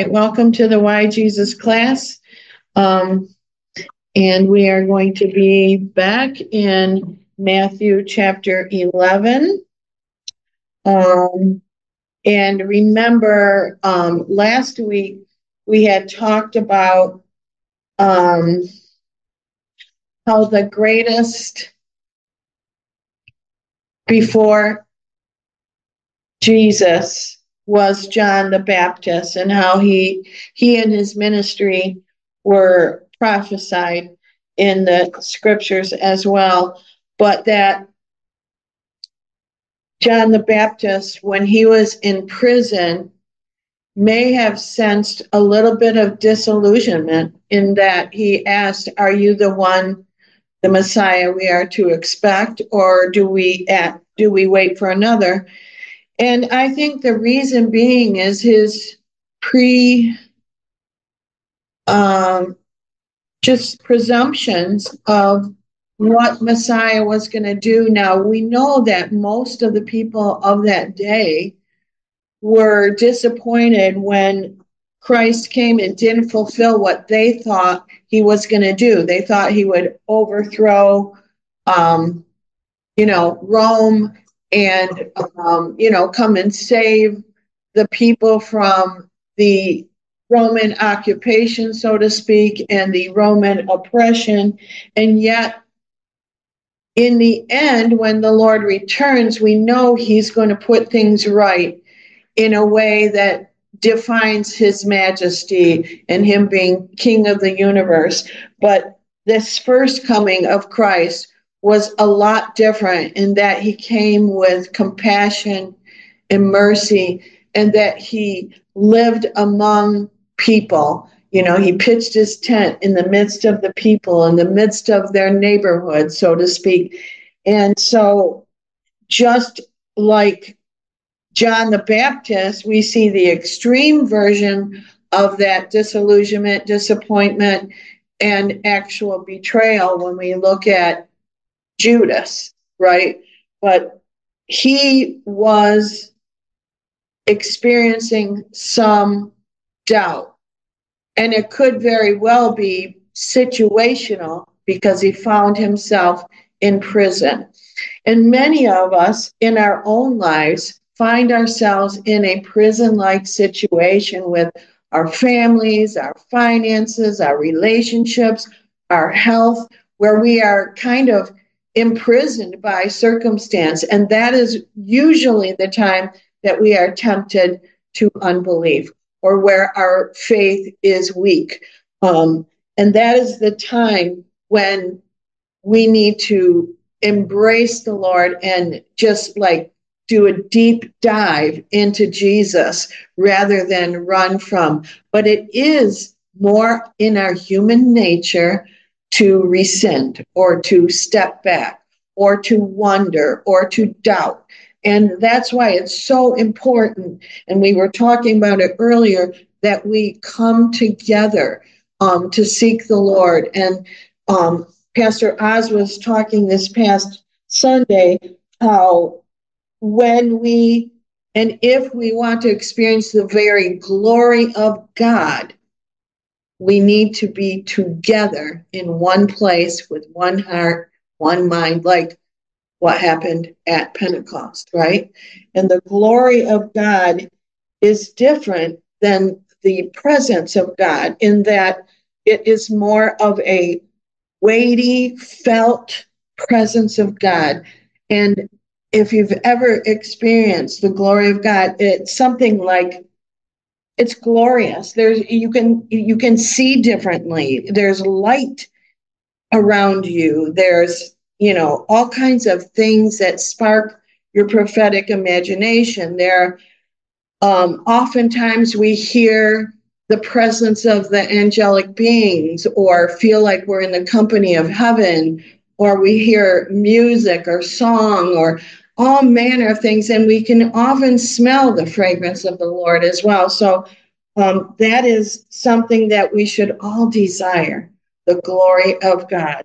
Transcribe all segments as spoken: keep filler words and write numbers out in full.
right, welcome to the Why Jesus class. Um, and we are going to be back in Matthew chapter eleven. Um, and remember, um, last week we had talked about um, how the greatest before Jesus was John the Baptist, and how he he and his ministry were prophesied in the scriptures as well. But that John the Baptist, when he was in prison, may have sensed a little bit of disillusionment in that he asked, "Are you the one, the Messiah we are to expect, or do we at, do we wait for another?" And I think the reason being is his pre, um, just presumptions of what Messiah was going to do. Now, we know that most of the people of that day were disappointed when Christ came and didn't fulfill what they thought he was going to do. They thought he would overthrow, um, you know, Rome and, um, you know, come and save the people from the Roman occupation, so to speak, and the Roman oppression. And yet, in the end, when the Lord returns, we know he's going to put things right in a way that defines his majesty and him being king of the universe. But this first coming of Christ was a lot different in that he came with compassion and mercy, and that he lived among people. You know, he pitched his tent in the midst of the people, in the midst of their neighborhood, so to speak. And so, just like John the Baptist, we see the extreme version of that disillusionment, disappointment, and actual betrayal when we look at Judas, right? But he was experiencing some doubt, and it could very well be situational because he found himself in prison. And many of us in our own lives find ourselves in a prison-like situation with our families, our finances, our relationships, our health, where we are kind of imprisoned by circumstance. And that is usually the time that we are tempted to unbelief, or where our faith is weak. Um, and that is the time when we need to embrace the Lord and just like do a deep dive into Jesus rather than run from. But it is more in our human nature to rescind or to step back or to wonder or to doubt. And that's why it's so important, and we were talking about it earlier, that we come together um, to seek the Lord. And um, Pastor Oz was talking this past Sunday how when we, and if we want to experience the very glory of God, we need to be together in one place with one heart, one mind, like what happened at Pentecost, right? And the glory of God is different than the presence of God in that it is more of a weighty, felt presence of God. And if you've ever experienced the glory of God, it's something like, it's glorious. There's you can you can see differently. There's light around you. There's, you know, all kinds of things that spark your prophetic imagination. There, um, oftentimes we hear the presence of the angelic beings or feel like we're in the company of heaven, or we hear music or song or all manner of things, and we can often smell the fragrance of the Lord as well. So um, that is something that we should all desire, the glory of God.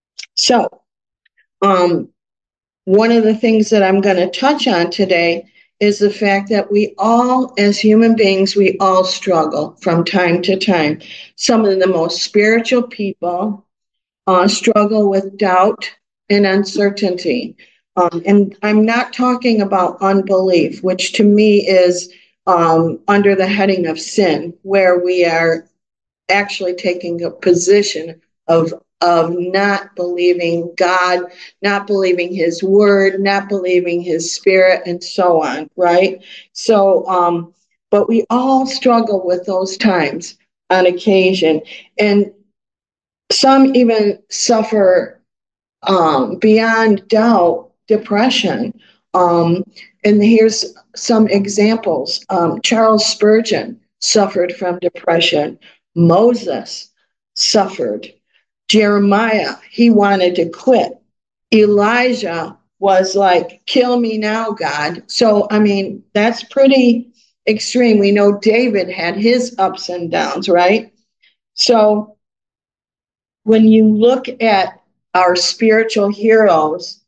So um, one of the things that I'm going to touch on today is the fact that we all, as human beings, we all struggle from time to time. Some of the most spiritual people uh, struggle with doubt and uncertainty. Um, and I'm not talking about unbelief, which to me is um, under the heading of sin, where we are actually taking a position of of not believing God, not believing his word, not believing his spirit, and so on, right? So, um, but we all struggle with those times on occasion. And some even suffer um, beyond doubt, depression. Um, and here's some examples. Um, Charles Spurgeon suffered from depression. Moses suffered. Jeremiah, he wanted to quit. Elijah was like, kill me now, God. So, I mean, that's pretty extreme. We know David had his ups and downs, right? So, when you look at our spiritual heroes,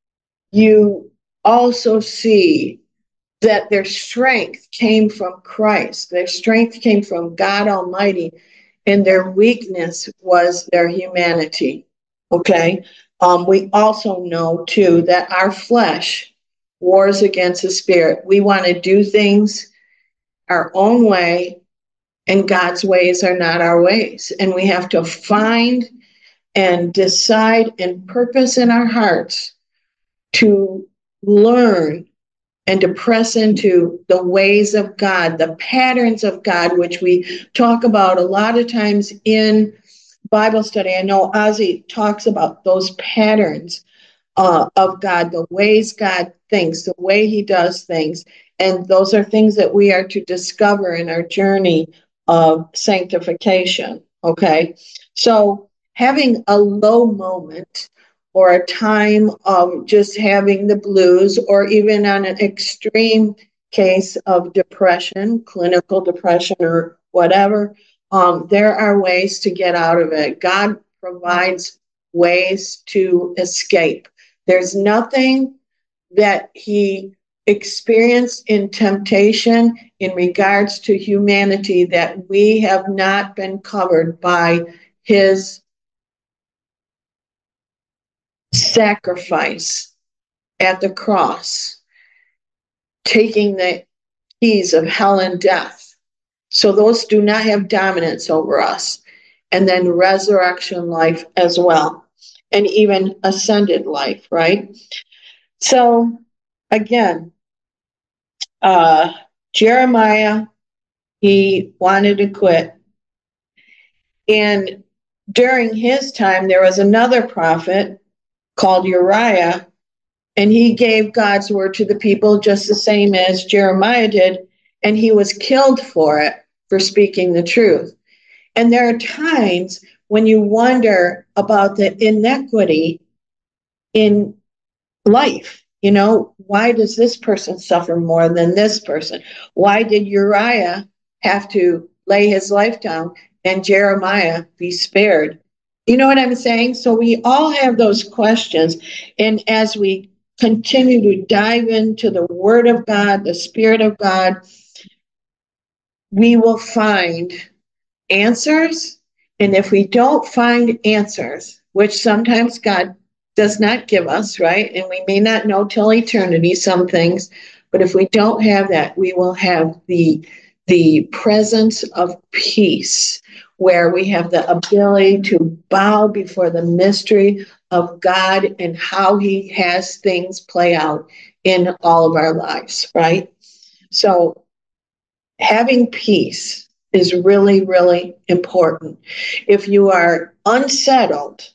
you also see that their strength came from Christ. Their strength came from God Almighty, and their weakness was their humanity. Okay? Um, we also know, too, that our flesh wars against the spirit. We want to do things our own way, and God's ways are not our ways. And we have to find and decide and purpose in our hearts to learn and to press into the ways of God, the patterns of God, which we talk about a lot of times in Bible study. I know Ozzy talks about those patterns uh, of God, the ways God thinks, the way he does things. And those are things that we are to discover in our journey of sanctification. Okay. So having a low moment or a time of just having the blues, or even on an extreme case of depression, clinical depression or whatever, um, there are ways to get out of it. God provides ways to escape. There's nothing that he experienced in temptation in regards to humanity that we have not been covered by his sacrifice at the cross, taking the keys of hell and death. So those do not have dominance over us. And then resurrection life as well, and even ascended life, right? So again, uh, Jeremiah, he wanted to quit. And during his time, there was another prophet called Uriah, and he gave God's word to the people just the same as Jeremiah did, and he was killed for it, for speaking the truth. And there are times when you wonder about the inequity in life. You know, why does this person suffer more than this person? Why did Uriah have to lay his life down and Jeremiah be spared? You know what I'm saying? So we all have those questions. And as we continue to dive into the Word of God, the Spirit of God, we will find answers. And if we don't find answers, which sometimes God does not give us, right? And we may not know till eternity some things, but if we don't have that, we will have the the presence of peace, where we have the ability to bow before the mystery of God and how he has things play out in all of our lives, right? So having peace is really, really important. If you are unsettled,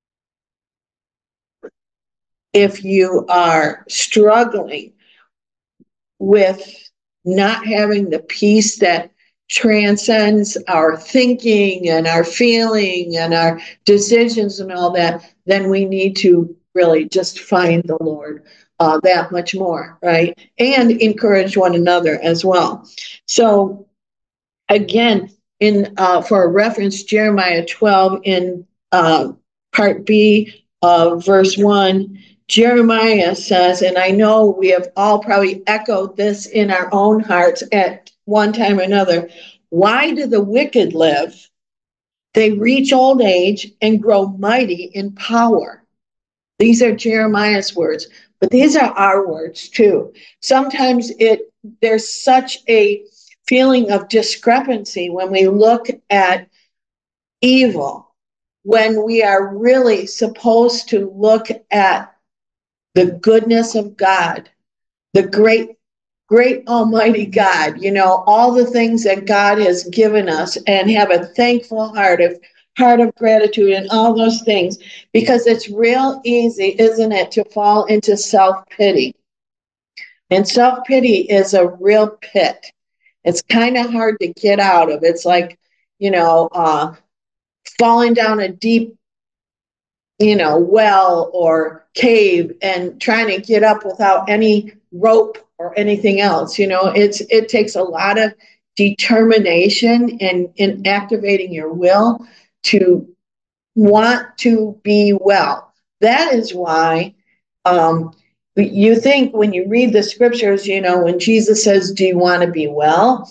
if you are struggling with not having the peace that transcends our thinking and our feeling and our decisions and all that, then we need to really just find the Lord uh, that much more, right? And encourage one another as well. So again, in uh, for a reference, Jeremiah twelve in uh, part B of verse one, Jeremiah says, and I know we have all probably echoed this in our own hearts at one time or another, why do the wicked live? They reach old age and grow mighty in power. These are Jeremiah's words, but these are our words too. Sometimes it there's such a feeling of discrepancy when we look at evil, when we are really supposed to look at the goodness of God, the great, great Almighty God, you know, all the things that God has given us, and have a thankful heart of heart of gratitude and all those things, because it's real easy, isn't it, to fall into self-pity. And self-pity is a real pit. It's kind of hard to get out of. It's like, you know, uh, falling down a deep, you know, well or cave and trying to get up without any rope or anything else. You know, it's it takes a lot of determination and in activating your will to want to be well. That is why um, you think when you read the scriptures, you know, when Jesus says, "Do you want to be well?"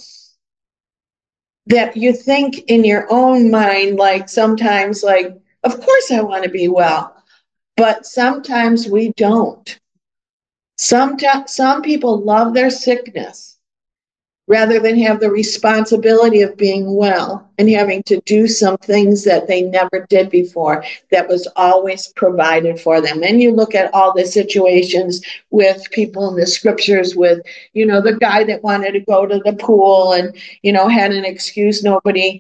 that you think in your own mind, like sometimes, like, of course I want to be well. But sometimes we don't. Some, some people love their sickness rather than have the responsibility of being well and having to do some things that they never did before that was always provided for them. And you look at all the situations with people in the scriptures with, you know, the guy that wanted to go to the pool and, you know, had an excuse, nobody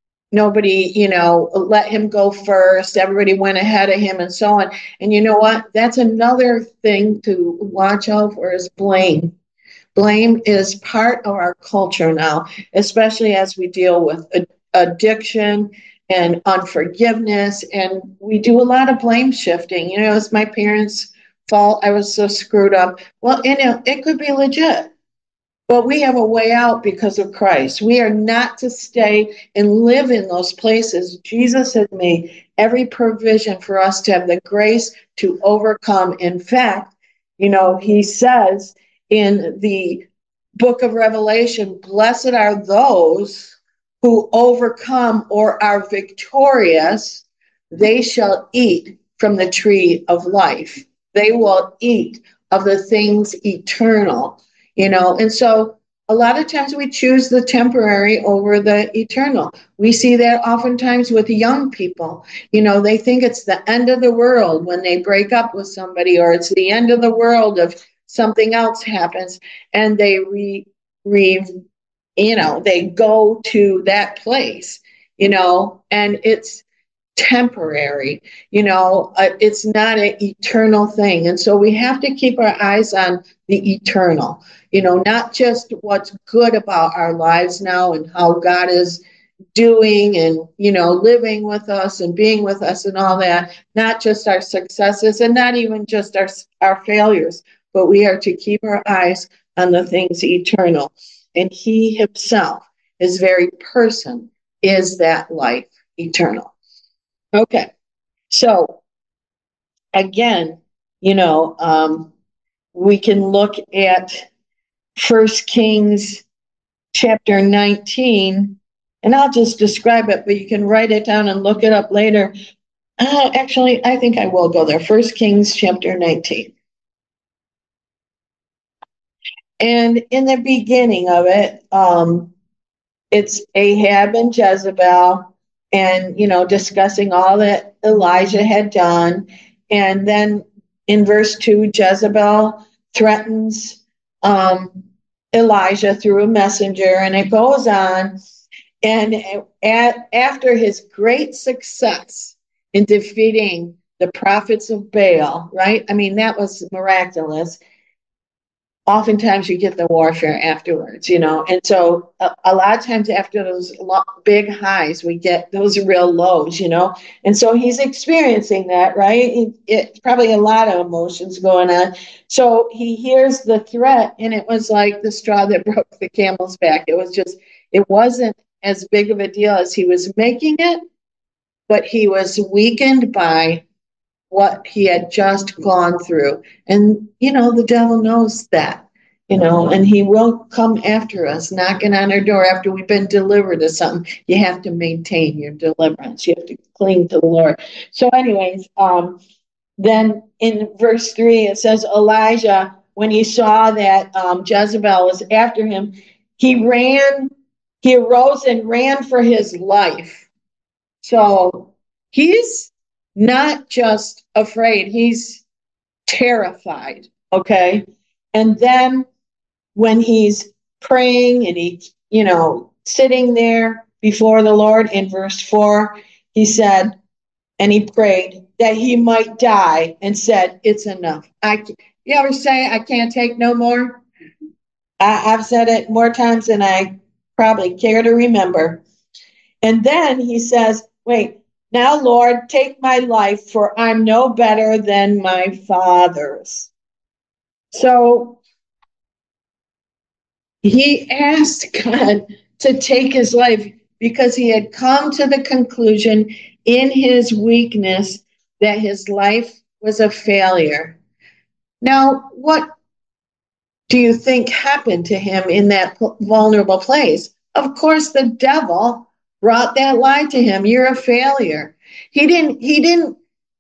Nobody, you know, let him go first. Everybody went ahead of him and so on. And you know what? That's another thing to watch out for is blame. Blame is part of our culture now, especially as we deal with addiction and unforgiveness. And we do a lot of blame shifting. You know, it's my parents' fault. I was so screwed up. Well, you know, it could be legit. But we have a way out because of Christ. We are not to stay and live in those places. Jesus has made every provision for us to have the grace to overcome. In fact, you know, he says in the book of Revelation, blessed are those who overcome or are victorious. They shall eat from the tree of life. They will eat of the things eternal. You know, and so a lot of times we choose the temporary over the eternal. We see that oftentimes with young people. You know, they think it's the end of the world when they break up with somebody, or it's the end of the world if something else happens, and they re, re you know, they go to that place, you know, and it's temporary, you know, uh, it's not an eternal thing. And so we have to keep our eyes on the eternal, you know, not just what's good about our lives now and how God is doing and, you know, living with us and being with us and all that, not just our successes and not even just our, our failures, but we are to keep our eyes on the things eternal. And he himself, his very person, is that life eternal. Okay, so again, you know, um, we can look at First Kings chapter nineteen, and I'll just describe it, but you can write it down and look it up later. Uh, actually, I think I will go there. First Kings chapter nineteen. And in the beginning of it, um, it's Ahab and Jezebel, and, you know, discussing all that Elijah had done. And then in verse two, Jezebel threatens um, Elijah through a messenger, and it goes on. And at, after his great success in defeating the prophets of Baal, right? I mean, that was miraculous. Oftentimes you get the warfare afterwards, you know. And so a, a lot of times after those lo- big highs, we get those real lows, you know. And so he's experiencing that, right? It, it's probably a lot of emotions going on. So he hears the threat, and it was like the straw that broke the camel's back. It was just, it wasn't as big of a deal as he was making it, but he was weakened by what he had just gone through. And, you know, the devil knows that, you know, and he will come after us, knocking on our door after we've been delivered of something. You have to maintain your deliverance. You have to cling to the Lord. So anyways, um, then in verse three, it says, Elijah, when he saw that um, Jezebel was after him, he ran, he arose and ran for his life. So he's not just afraid, he's terrified, okay? And then when he's praying and he's, you know, sitting there before the Lord in verse four, he said, and he prayed that he might die and said, it's enough. I, you ever say, I can't take no more? I, I've said it more times than I probably care to remember. And then he says, wait, now, Lord, take my life, for I'm no better than my fathers. So he asked God to take his life because he had come to the conclusion in his weakness that his life was a failure. Now, what do you think happened to him in that vulnerable place? Of course, the devil brought that lie to him. You're a failure. He didn't, he didn't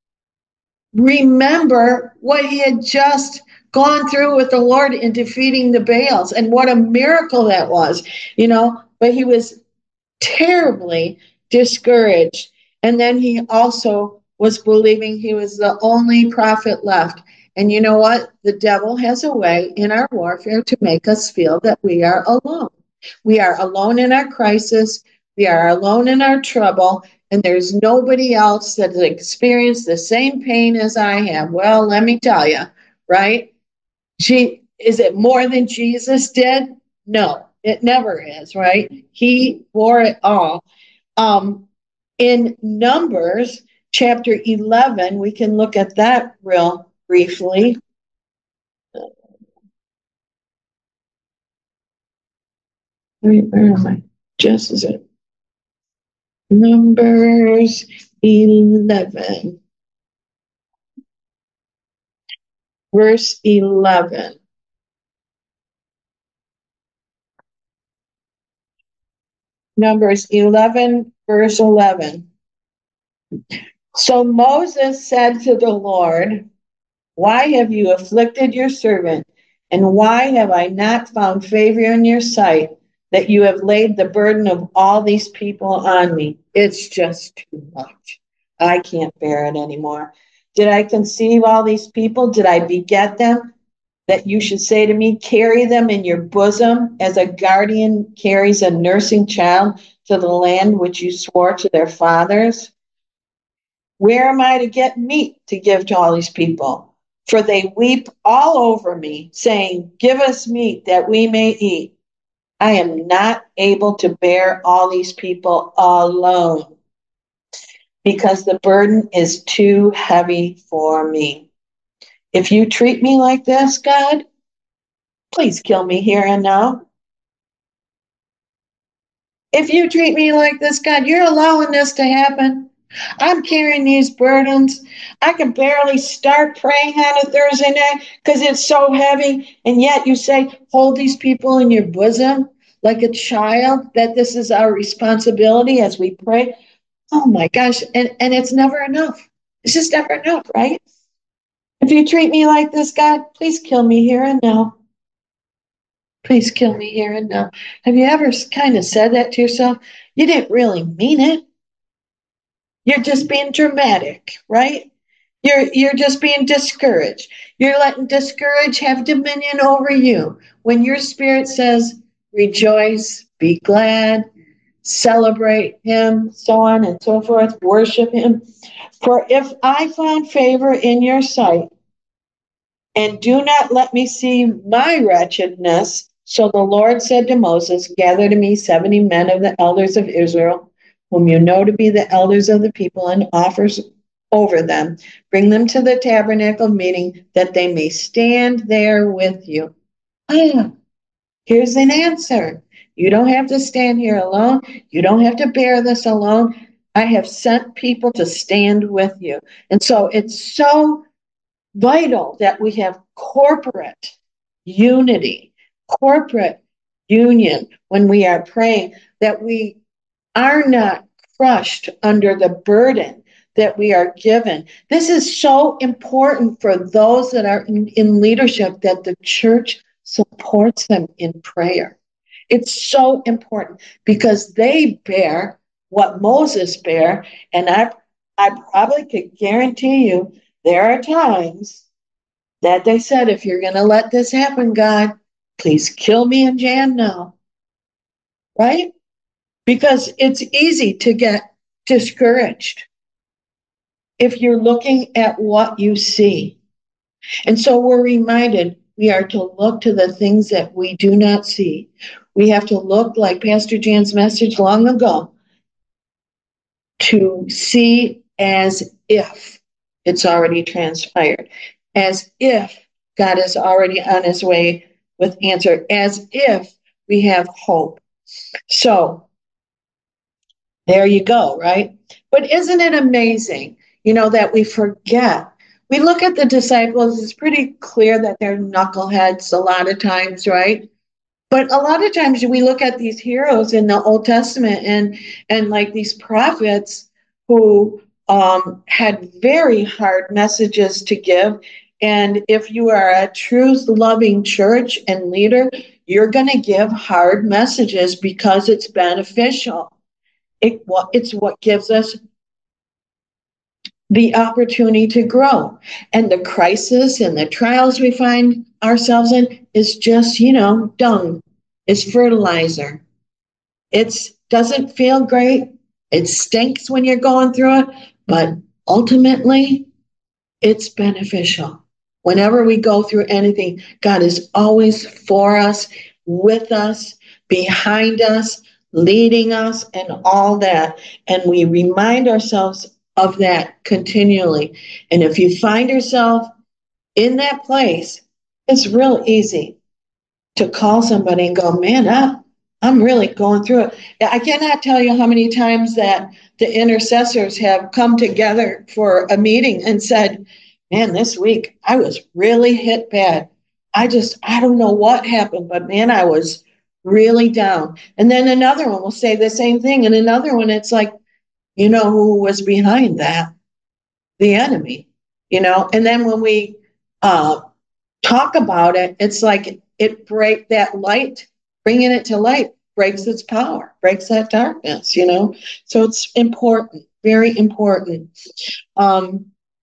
remember what he had just gone through with the Lord in defeating the Baals and what a miracle that was, you know, but he was terribly discouraged. And then he also was believing he was the only prophet left. And you know what? The devil has a way in our warfare to make us feel that we are alone. We are alone in our crisis. We are alone in our trouble. And there's nobody else that has experienced the same pain as I have. Well, let me tell you, right? She, is it more than Jesus did? No, it never is, right? He bore it all. Um, in Numbers chapter eleven, we can look at that real briefly. Where, where am I? Just as it. Numbers eleven. Verse eleven. Numbers eleven, verse eleven. So Moses said to the Lord, why have you afflicted your servant? And why have I not found favor in your sight that you have laid the burden of all these people on me? It's just too much. I can't bear it anymore. Did I conceive all these people? Did I beget them? That you should say to me, carry them in your bosom as a guardian carries a nursing child to the land which you swore to their fathers? Where am I to get meat to give to all these people? For they weep all over me, saying, give us meat that we may eat. I am not able to bear all these people alone, because the burden is too heavy for me. If you treat me like this, God, please kill me here and now. If you treat me like this, God, you're allowing this to happen. I'm carrying these burdens. I can barely start praying on a Thursday night because it's so heavy. And yet you say, hold these people in your bosom like a child, that this is our responsibility as we pray. Oh my gosh. And, and it's never enough. It's just never enough, right? If you treat me like this, God, please kill me here and now. Please kill me here and now. Have you ever kind of said that to yourself? You didn't really mean it. You're just being dramatic, right? You're you're just being discouraged. You're letting discourage have dominion over you. When your spirit says, rejoice, be glad, celebrate him, so on and so forth, worship him. For if I found favor in your sight, and do not let me see my wretchedness. So the Lord said to Moses, gather to me seventy men of the elders of Israel, whom you know to be the elders of the people, and offers over them. Bring them to the tabernacle meeting, that they may stand there with you. Ah, here's an answer. You don't have to stand here alone. You don't have to bear this alone. I have sent people to stand with you. And so it's so vital that we have corporate unity, corporate union when we are praying, that we are not crushed under the burden that we are given. This is so important for those that are in, in leadership, that the church supports them in prayer. It's so important because they bear what Moses bear, and I, I probably could guarantee you there are times that they said, if you're going to let this happen, God, please kill me and Jan now. Right? Because it's easy to get discouraged if you're looking at what you see. And so we're reminded we are to look to the things that we do not see. We have to look, like Pastor Jan's message long ago, to see as if it's already transpired, as if God is already on his way with answer, as if we have hope. So there you go, right? But isn't it amazing, you know, that we forget? We look at the disciples, it's pretty clear that they're knuckleheads a lot of times, right? But a lot of times we look at these heroes in the Old Testament and and like these prophets who um, had very hard messages to give. And if you are a truth-loving church and leader, you're going to give hard messages because it's beneficial. It, it's what gives us the opportunity to grow. And the crisis and the trials we find ourselves in is just, you know, dung. It's fertilizer. It doesn't feel great. It stinks when you're going through it, but ultimately it's beneficial. Whenever we go through anything, God is always for us, with us, behind us, leading us, and all that. And we remind ourselves of that continually. And if you find yourself in that place, it's real easy to call somebody and go, man, I, I'm really going through it. I cannot tell you how many times that the intercessors have come together for a meeting and said, man, this week I was really hit bad. I just, I don't know what happened, but man, I was really down. And then another one will say the same thing. And another one, it's like, you know who was behind that? The enemy, you know? And then when we uh, talk about it, it's like it break that light, bringing it to light breaks its power, breaks that darkness, you know? So it's important, very important. Um,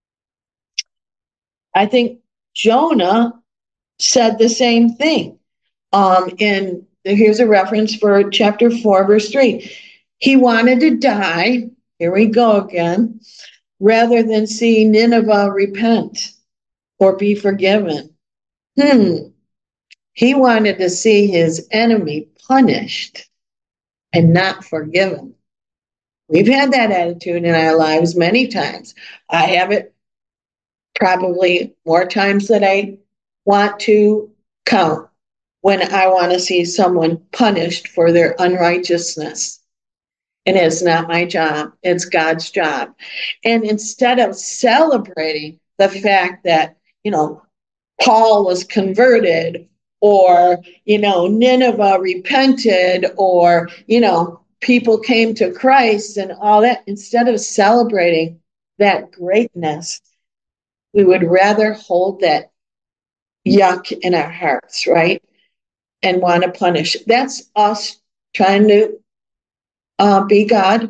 I think Jonah said the same thing. Um, in here's a reference for chapter four, verse three. He wanted to die. Here we go again. Rather than see Nineveh repent or be forgiven. Hmm. He wanted to see his enemy punished and not forgiven. We've had that attitude in our lives many times. I have it probably more times than I want to count when I want to see someone punished for their unrighteousness. And it's not my job, it's God's job. And instead of celebrating the fact that, you know, Paul was converted, or, you know, Nineveh repented, or, you know, people came to Christ and all that, instead of celebrating that greatness, we would rather hold that yuck in our hearts, right? And want to punish. That's us trying to uh, be God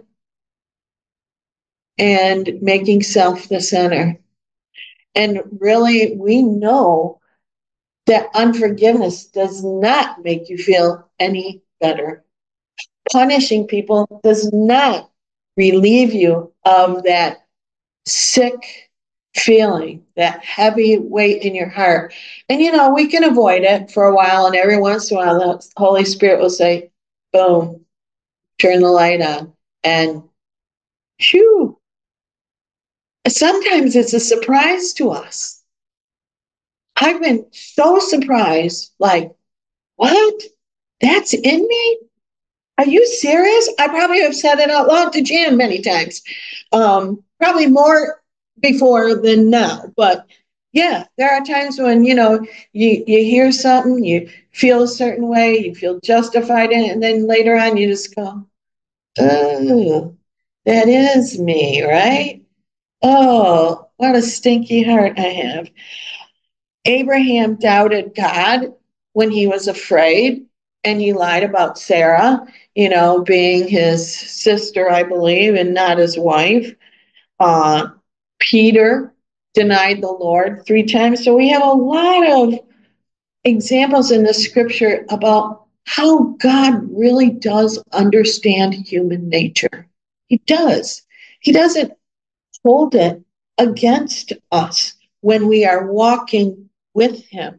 and making self the center. And really, we know that unforgiveness does not make you feel any better. Punishing people does not relieve you of that sick feeling, that heavy weight in your heart. And, you know, we can avoid it for a while, and every once in a while, the Holy Spirit will say, boom, turn the light on, and shoo. Sometimes it's a surprise to us. I've been so surprised, like, what? That's in me? Are you serious? I probably have said it out loud to Jan many times. Um, probably more before than now. But yeah, there are times when, you know, you, you hear something, you feel a certain way, you feel justified in it, and then later on you just go, oh, that is me, right? Oh, what a stinky heart I have. Abraham doubted God when he was afraid, and he lied about Sarah, you know, being his sister, I believe, and not his wife. Uh, Peter denied the Lord three times. So we have a lot of examples in the scripture about how God really does understand human nature. He does. He doesn't hold it against us when we are walking with Him.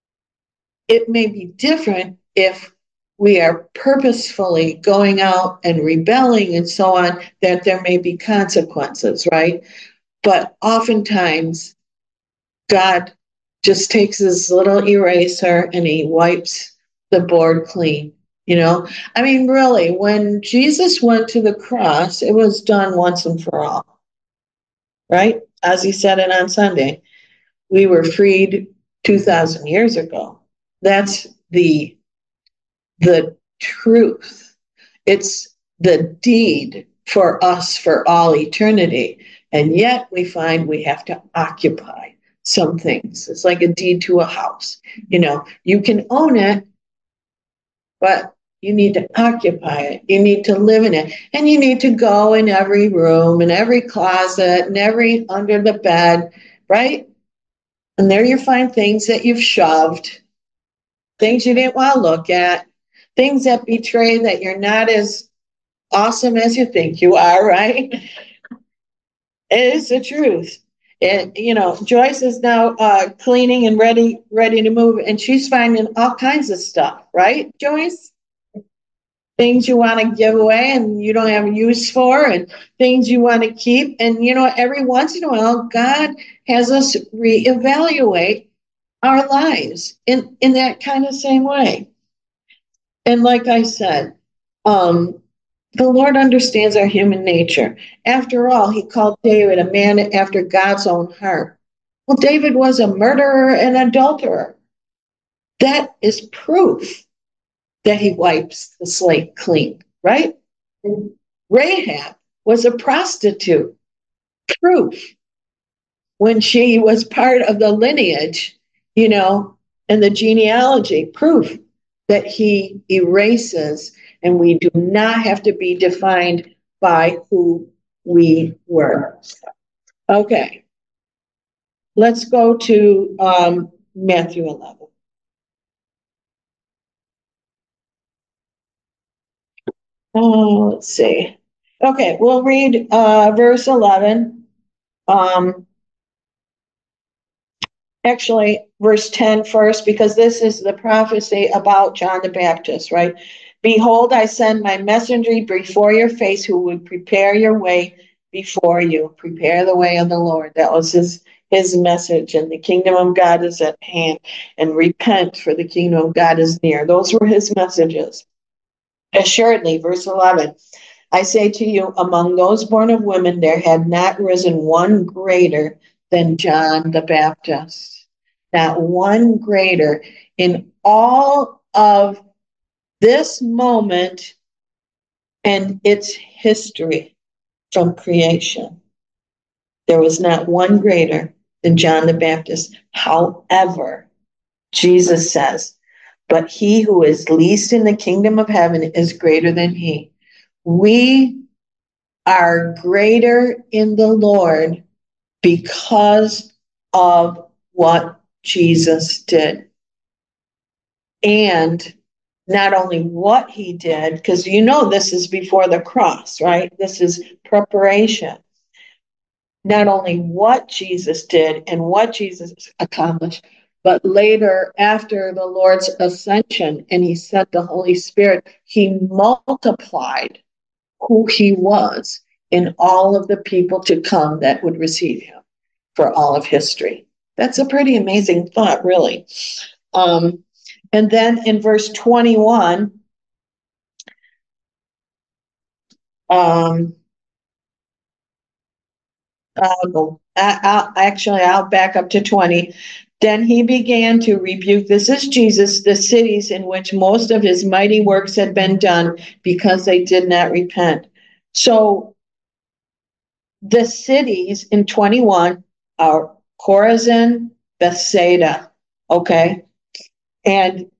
It may be different if we are purposefully going out and rebelling and so on, that there may be consequences, right? But oftentimes, God just takes his little eraser and he wipes the board clean. You know, I mean, really, when Jesus went to the cross, it was done once and for all, right? As he said it on Sunday, we were freed two thousand years ago. That's the the truth. It's the deed for us for all eternity. And yet we find we have to occupy some things. It's like a deed to a house. You know, you can own it, but you need to occupy it. You need to live in it. And you need to go in every room, in every closet, and every under the bed, right? And there you find things that you've shoved, things you didn't want to look at, things that betray that you're not as awesome as you think you are, right? It is the truth. And you know, Joyce is now uh, cleaning and ready, ready to move, and she's finding all kinds of stuff, right, Joyce? Things you want to give away and you don't have use for, and things you want to keep. And you know, every once in a while, God has us reevaluate our lives in in that kind of same way. And like I said, um, the Lord understands our human nature. After all, he called David a man after God's own heart. Well, David was a murderer and adulterer. That is proof that he wipes the slate clean, right? Rahab was a prostitute. Proof when she was part of the lineage, you know, and the genealogy. Proof that he erases, and we do not have to be defined by who we were. Okay, let's go to um, Matthew eleven. Oh, let's see. Okay, we'll read uh, verse eleven. Um, actually, verse ten first, because this is the prophecy about John the Baptist, right? Behold, I send my messenger before your face who would prepare your way before you. Prepare the way of the Lord. That was his, his message. And the kingdom of God is at hand. And repent, for the kingdom of God is near. Those were his messages. Assuredly, verse eleven, I say to you, among those born of women, there had not risen one greater than John the Baptist. Not one greater in all of this moment and its history from creation. There was not one greater than John the Baptist. However, Jesus says, but he who is least in the kingdom of heaven is greater than he. We are greater in the Lord because of what Jesus did. And not only what he did, because you know this is before the cross, right? This is preparation. Not only what Jesus did and what Jesus accomplished, but later after the Lord's ascension and he sent the Holy Spirit, he multiplied who he was in all of the people to come that would receive him for all of history. That's a pretty amazing thought, really. Um, and then in verse twenty-one, Um, I'll go, I, I'll, actually, I'll back up to twenty. Then he began to rebuke, this is Jesus, the cities in which most of his mighty works had been done because they did not repent. So the cities in twenty-one are Chorazin, Bethsaida, okay? And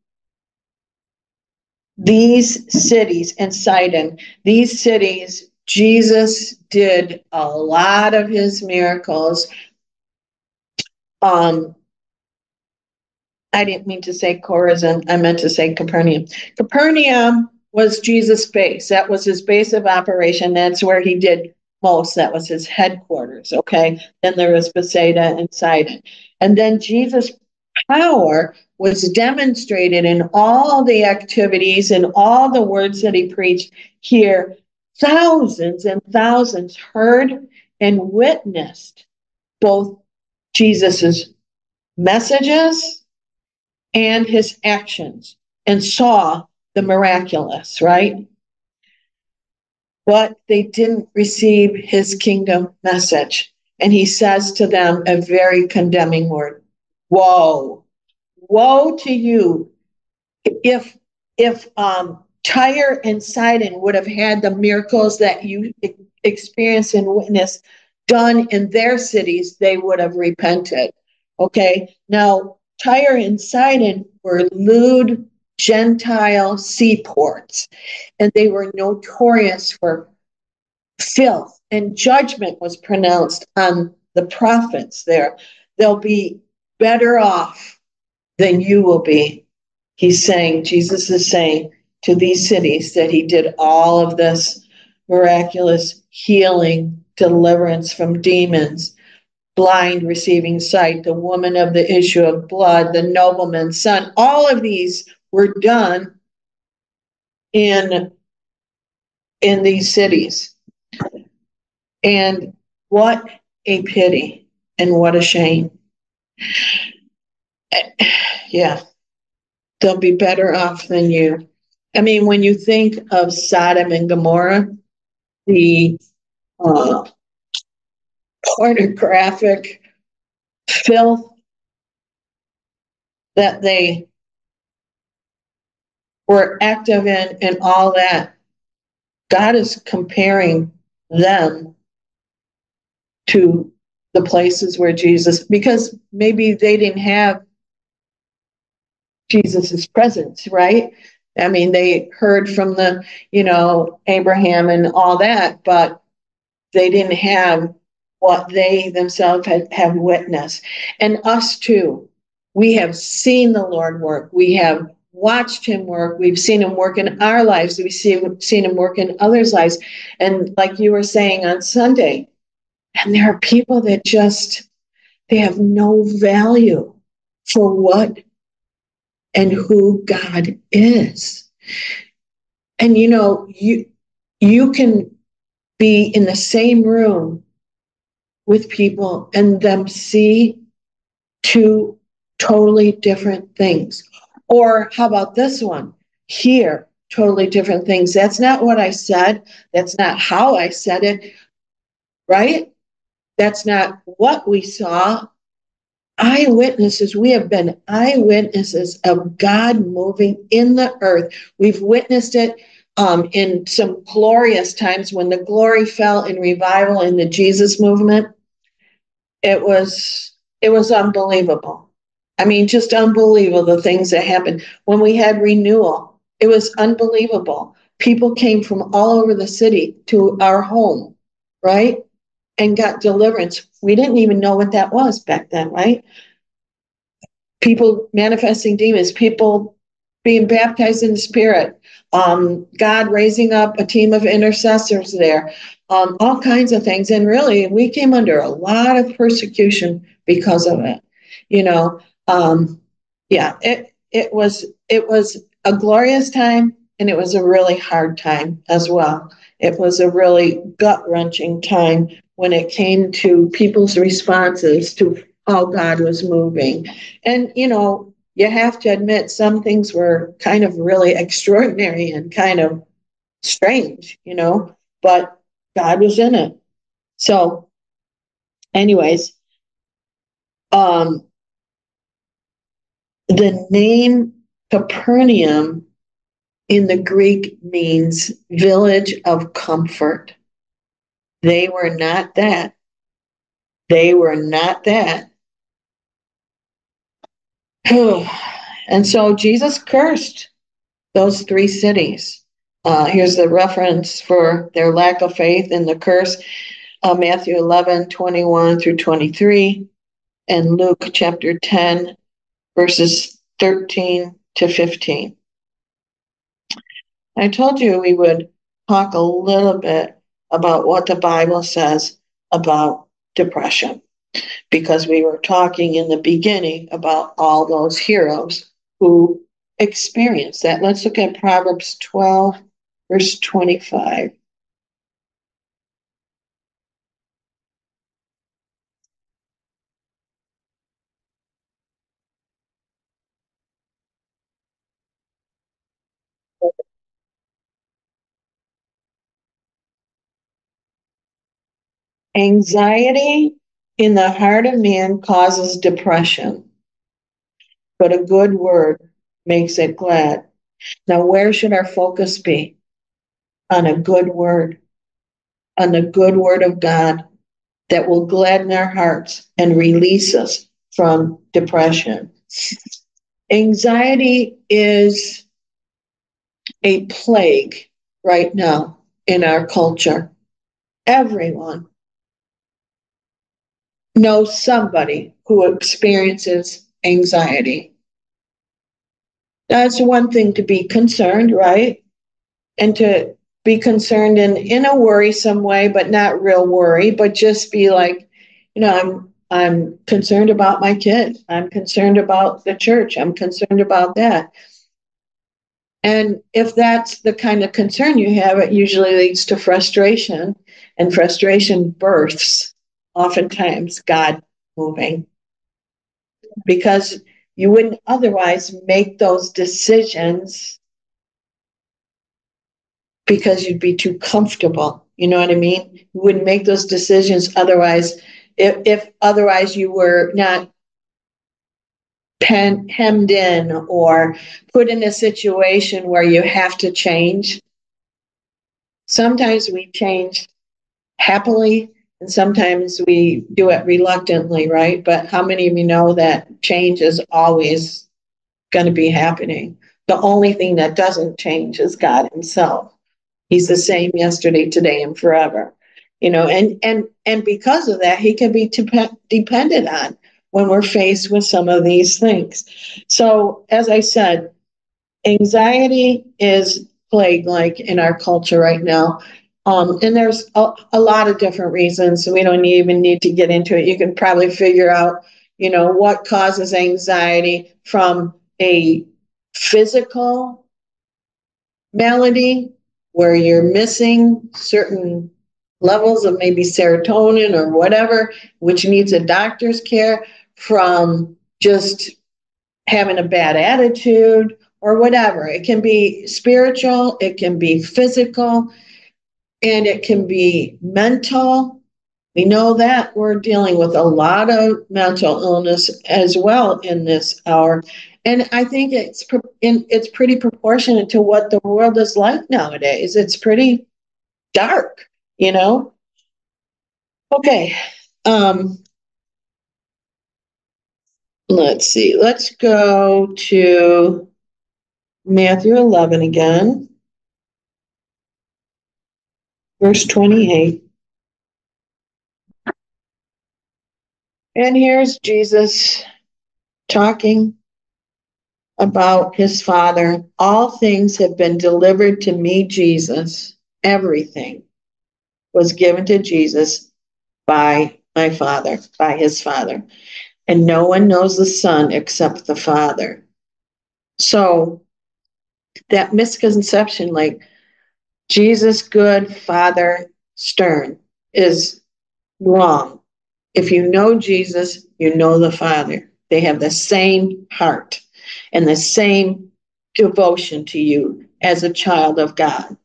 these cities and Sidon, these cities, Jesus did a lot of his miracles. Um, I didn't mean to say Chorazin, I meant to say Capernaum. Capernaum was Jesus' base. That was his base of operation. That's where he did most. That was his headquarters, okay? Then there was Bethsaida and Sidon. And then Jesus' power was demonstrated in all the activities and all the words that he preached here. Thousands and thousands heard and witnessed both Jesus's messages and his actions and saw the miraculous, right? But they didn't receive his kingdom message. And he says to them a very condemning word. Woe, woe to you. If, if um, Tyre and Sidon would have had the miracles that you experienced and witnessed done in their cities, they would have repented. Okay, now Tyre and Sidon were lewd Gentile seaports, and they were notorious for filth, and judgment was pronounced on the prophets there. They'll be better off than you will be. He's saying, Jesus is saying to these cities that he did all of this miraculous healing, deliverance from demons, blind receiving sight, the woman of the issue of blood, the nobleman's son. All of these were done in, in these cities. And what a pity and what a shame. Yeah, they'll be better off than you. I mean, when you think of Sodom and Gomorrah, the uh, pornographic filth that they were active in and all that, God is comparing them to the places where Jesus, because maybe they didn't have Jesus's presence, right? I mean, they heard from the, you know, Abraham and all that, but they didn't have what they themselves had, have witnessed. And us too. We have seen the Lord work. We have watched him work. We've seen him work in our lives. We've seen, seen him work in others' lives. And like you were saying on Sunday, and there are people that just, they have no value for what and who God is. And you know, you you can be in the same room with people and them see two totally different things. Or how about this one? Hear totally different things. That's not what I said. That's not how I said it, right? That's not what we saw. Eyewitnesses, we have been eyewitnesses of God moving in the earth. We've witnessed it um, in some glorious times when the glory fell in revival in the Jesus movement. It was, it was unbelievable. I mean, just unbelievable, the things that happened. When we had renewal, it was unbelievable. People came from all over the city to our home, right? And got deliverance. We didn't even know what that was back then, right? People manifesting demons, people being baptized in the Spirit, um, God raising up a team of intercessors there, um, all kinds of things. And really, we came under a lot of persecution because of it. You know, um, yeah, it it was it was a glorious time, and it was a really hard time as well. It was a really gut-wrenching time when it came to people's responses to how God was moving. And, you know, you have to admit some things were kind of really extraordinary and kind of strange, you know. but God was in it. So, anyways, um, the name Capernaum in the Greek means village of comfort. They were not that. They were not that. And so Jesus cursed those three cities. Uh, here's the reference for their lack of faith in the curse, uh, Matthew eleven, twenty-one through twenty-three, and Luke chapter ten, verses thirteen to fifteen. I told you we would talk a little bit about what the Bible says about depression, because we were talking in the beginning about all those heroes who experienced that. Let's look at Proverbs twelve, verse twenty-five. Anxiety in the heart of man causes depression, but a good word makes it glad. Now, where should our focus be? On a good word, on the good word of God that will gladden our hearts and release us from depression. Anxiety is a plague right now in our culture. Everyone knows somebody who experiences anxiety. That's one thing to be concerned, right? And to be concerned in, in a worrisome way, but not real worry, but just be like, you know, I'm I'm concerned about my kid. I'm concerned about the church. I'm concerned about that. And if that's the kind of concern you have, it usually leads to frustration, and frustration births oftentimes God moving, because you wouldn't otherwise make those decisions because you'd be too comfortable. You know what I mean? You wouldn't make those decisions otherwise, if, if otherwise you were not pen, hemmed in or put in a situation where you have to change. Sometimes we change happily, and sometimes we do it reluctantly, right? But how many of you know that change is always going to be happening? The only thing that doesn't change is God himself. He's the same yesterday, today, and forever. You know, and and and because of that, he can be dep- depended on when we're faced with some of these things. So, as I said, anxiety is plague like in our culture right now. Um, and there's a, a lot of different reasons. So we don't even need to get into it. You can probably figure out, you know, what causes anxiety from a physical malady where you're missing certain levels of maybe serotonin or whatever, which needs a doctor's care, from just having a bad attitude or whatever. It can be spiritual, it can be physical, and it can be mental. We know that we're dealing with a lot of mental illness as well in this hour. And I think it's it's pretty proportionate to what the world is like nowadays. It's pretty dark, you know? Okay. Um, let's see. Let's go to Matthew eleven again, verse twenty-eight. And here's Jesus talking about his Father. All things have been delivered to me, Jesus. Everything was given to Jesus by my Father, by his Father. And no one knows the Son except the Father. So that misconception, like Jesus good, Father stern, is wrong. If you know Jesus, you know the Father. They have the same heart and the same devotion to you as a child of God.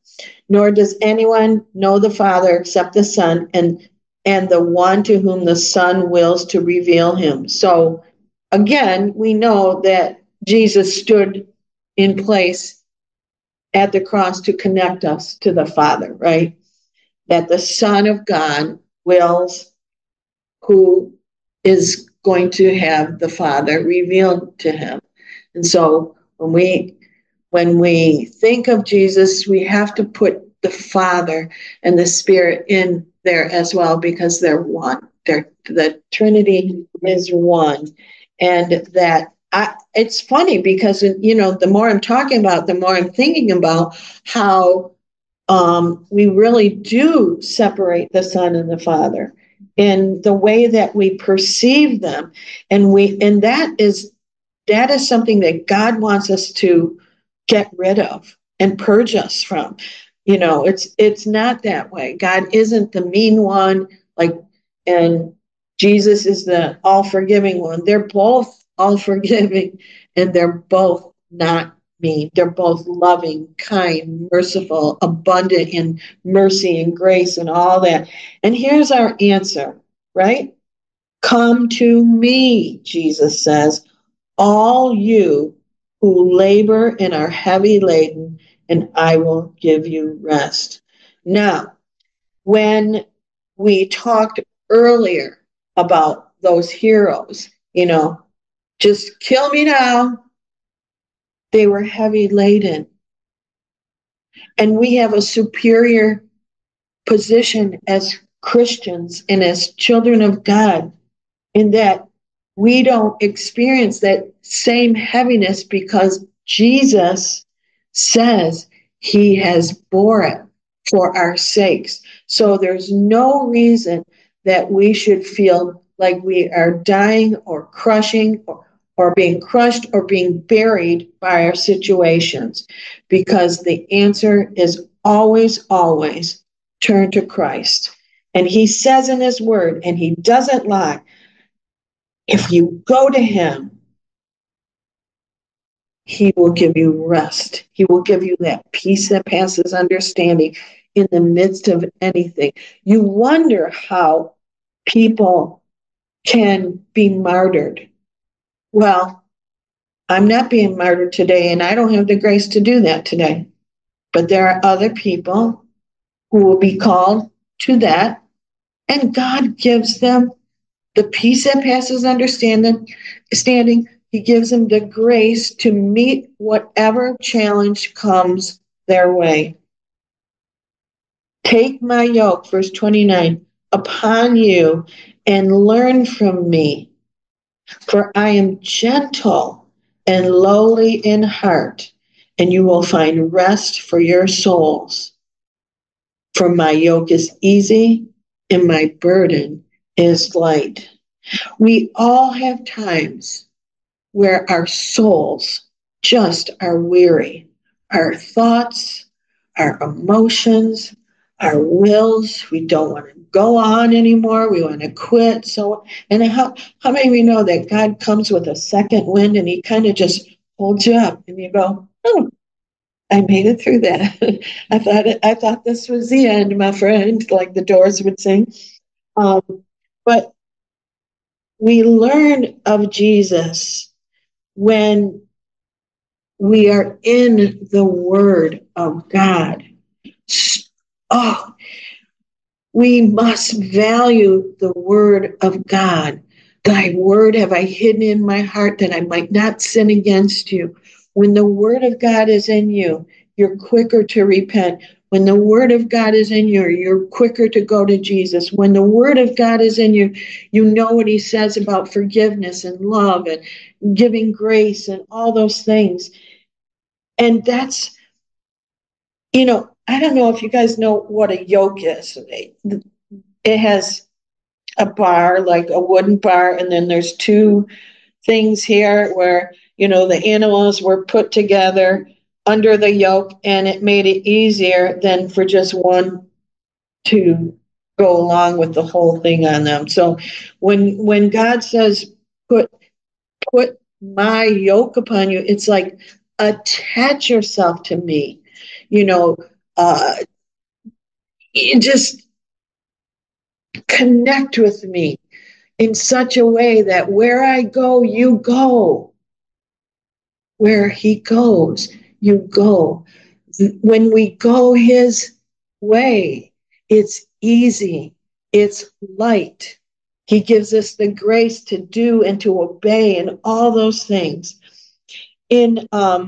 nor does anyone know the Father except the Son, and and the one to whom the Son wills to reveal him. So again, we know that Jesus stood in place at the cross to connect us to the Father, right? That the Son of God wills who is going to have the Father revealed to him. And so when we when we think of Jesus, we have to put the Father and the Spirit in there as well, because they're one. They're, the Trinity is one. And that I, it's funny because, you know, the more I'm talking about, the more I'm thinking about how um, we really do separate the Son and the Father in the way that we perceive them. And we, and that is, that is something that God wants us to get rid of and purge us from. You know, it's it's not that way. God isn't the mean one, like, and Jesus is the all forgiving one. They're both all forgiving, and they're both not mean. They're both loving, kind, merciful, abundant in mercy and grace and all that. And here's our answer, right? Come to me, Jesus says, all you who labor and are heavy laden, and I will give you rest. Now, when we talked earlier about those heroes, you know, just kill me now, they were heavy laden. And we have a superior position as Christians and as children of God in that we don't experience that same heaviness because Jesus says he has bore it for our sakes. So there's no reason that we should feel like we are dying or crushing or, or being crushed or being buried by our situations, because the answer is always, always turn to Christ. And he says in his word, and he doesn't lie, if you go to him, he will give you rest. He will give you that peace that passes understanding in the midst of anything. You wonder how people can be martyred. Well, I'm not being martyred today, and I don't have the grace to do that today. But there are other people who will be called to that, and God gives them the peace that passes understanding. Standing, he gives them the grace to meet whatever challenge comes their way. Take my yoke, verse twenty-nine, upon you and learn from me, for I am gentle and lowly in heart, and you will find rest for your souls. For my yoke is easy and my burden is light. We all have times where our souls just are weary. Our thoughts, our emotions, our wills, we don't want to go on anymore. We want to quit. So, and how, how many of you know that God comes with a second wind and he kind of just holds you up and you go, oh, I made it through that. I thought it, I thought this was the end, my friend, like the Doors would sing. Um, but we learn of Jesus when we are in the Word of God. Oh, we must value the Word of God. Thy word have I hidden in my heart that I might not sin against you. When the Word of God is in you, you're quicker to repent. When the Word of God is in you, you're quicker to go to Jesus. When the Word of God is in you, you know what he says about forgiveness and love and giving grace and all those things. And that's, you know, I don't know if you guys know what a yoke is. It has a bar, like a wooden bar, and then there's two things here where, you know, the animals were put together under the yoke, and it made it easier than for just one to go along with the whole thing on them. So when when God says put put my yoke upon you, it's like attach yourself to me. You know, uh you just connect with me in such a way that where I go, you go. Where he goes, you go. When we go his way, it's easy, it's light. He gives us the grace to do and to obey and all those things. In um,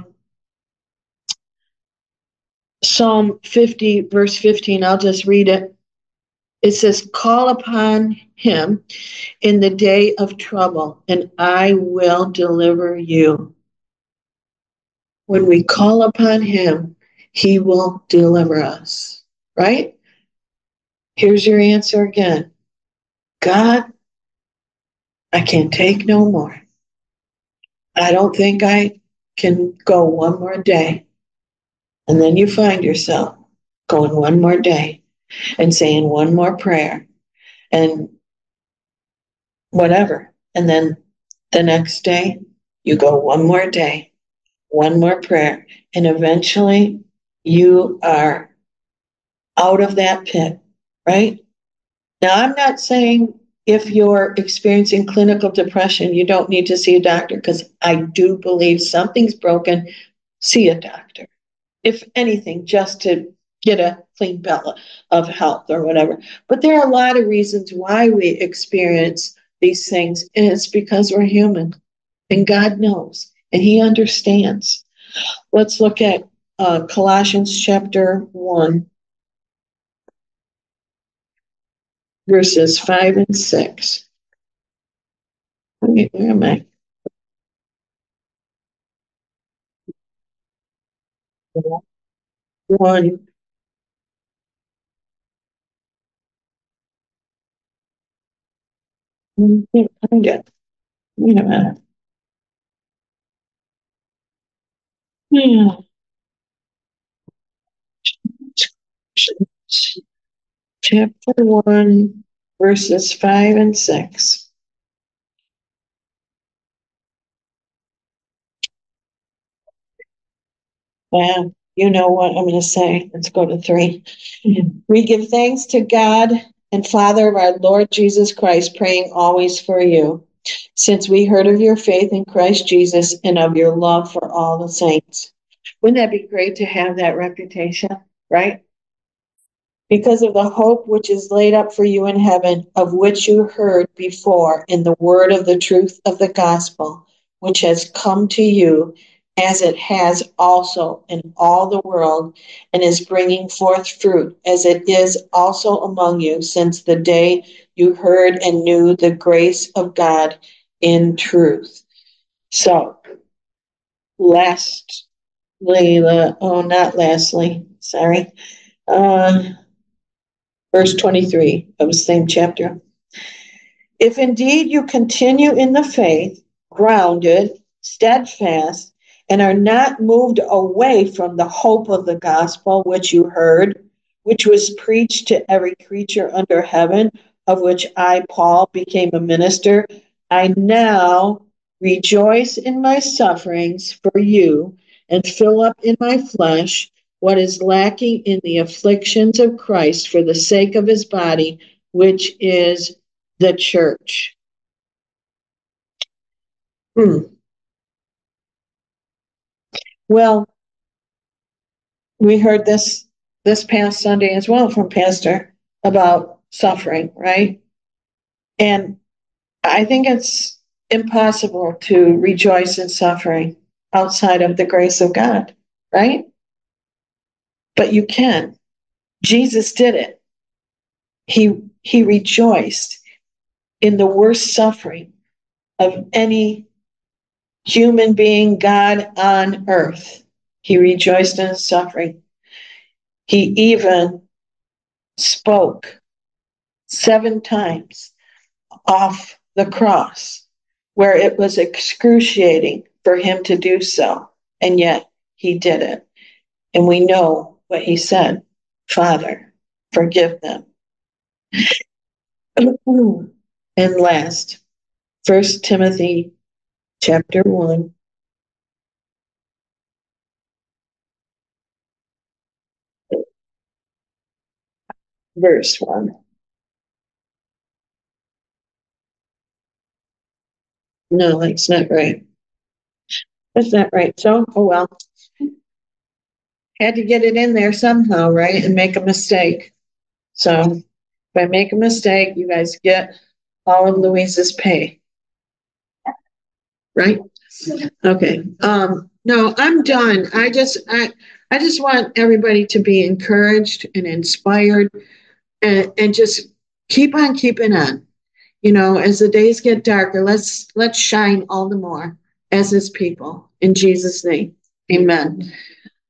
Psalm fifty, verse fifteen, I'll just read it. It says, call upon him in the day of trouble, and I will deliver you. When we call upon him, he will deliver us, right? Here's your answer again. God, I can't take no more. I don't think I can go one more day. And then you find yourself going one more day and saying one more prayer and whatever. And then the next day, you go one more day, one more prayer. And eventually you are out of that pit, right? Now, I'm not saying if you're experiencing clinical depression, you don't need to see a doctor, because I do believe something's broken. See a doctor. If anything, just to get a clean bill of health or whatever. But there are a lot of reasons why we experience these things, and it's because we're human. And God knows, and he understands. Let's look at uh, Colossians chapter one, verses five and six. Wait, where am I? One. I can't find it. Wait a minute. Yeah. Chapter one, verses five and six. Well, you know what I'm going to say. Let's go to three. We give thanks to God and Father of our Lord Jesus Christ, praying always for you, since we heard of your faith in Christ Jesus and of your love for all the saints. Wouldn't that be great to have that reputation, right? Because of the hope which is laid up for you in heaven, of which you heard before in the word of the truth of the gospel, which has come to you, as it has also in all the world, and is bringing forth fruit, as it is also among you, since the day you heard and knew the grace of God in truth. So, lastly, oh, not lastly, sorry. Uh, Verse twenty-three of the same chapter. If indeed you continue in the faith, grounded, steadfast, and are not moved away from the hope of the gospel which you heard, which was preached to every creature under heaven, of which I, Paul, became a minister, I now rejoice in my sufferings for you and fill up in my flesh what is lacking in the afflictions of Christ for the sake of his body, which is the church. Hmm. Well, we heard this this past Sunday as well from Pastor about suffering, right? And I think it's impossible to rejoice in suffering outside of the grace of God, right? But you can. Jesus did it. He he rejoiced in the worst suffering of any human being, God on earth. He rejoiced in his suffering. He even spoke seven times off the cross, where it was excruciating for him to do so. And yet he did it. And we know what he said: Father, forgive them. And last, First Timothy chapter one. verse one. No, that's not right. That's not right. So, oh well. Had to get it in there somehow, right? And make a mistake. So if I make a mistake, you guys get all of Louise's pay. Right? Okay. Um, no, I'm done. I just I I just want everybody to be encouraged and inspired and, and just keep on keeping on. You know, as the days get darker, let's let's shine all the more as his people. In Jesus' name. Amen.